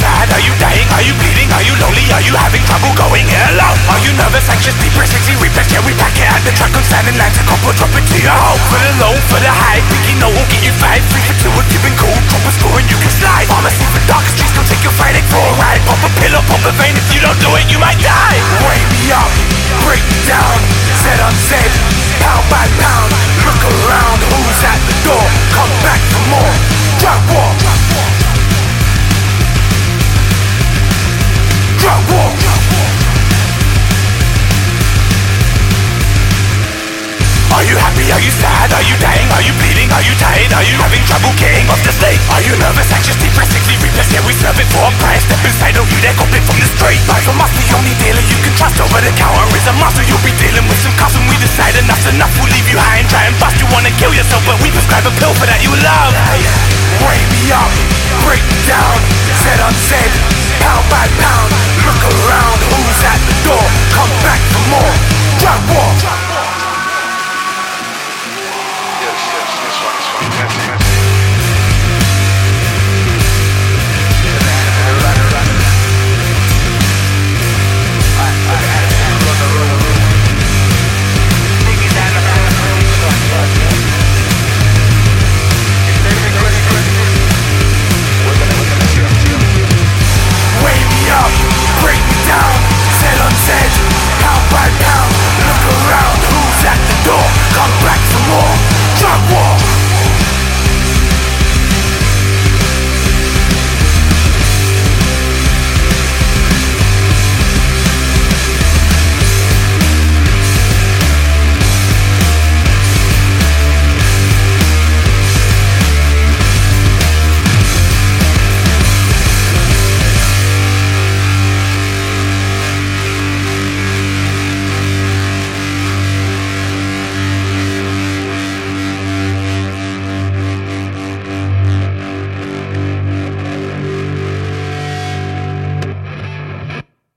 sad? Are you dying? Are you bleeding? Are you lonely? Are you having trouble going alone? Are you nervous, anxious, depressed, sexy, repressed? Yeah, we pack it at the track on standing lines. A couple drop it to your home. For the low, for the high, thinking no will get you 5, 3 for 2, we're giving cool. Drop a score and you can slide. Pharmacy for dark streets, don't take your Friday for a ride. Pop a pill or pop a vein, if you don't do it, you might die. Wake me up, break me down, said unsaid, pound by pound. Look around, who's at the door? Come back for more. Drug war. Drug war. Are you happy? Are you sad? Are you dying? Are you bleeding? Are you tired? Are you having trouble getting off the slate? Are you nervous, anxious, depressed, sexy, repressed? Yeah, we serve it for a price. Step inside, don't you dare copy from the street. Buy from us, the only dealer you can trust. Over the counter is a master. You'll be dealing with some cops when we decide enough's enough. We'll leave you high and try and bust. You wanna kill yourself, but we prescribe a pill for that you love. Wake me up, break me down, said unsaid,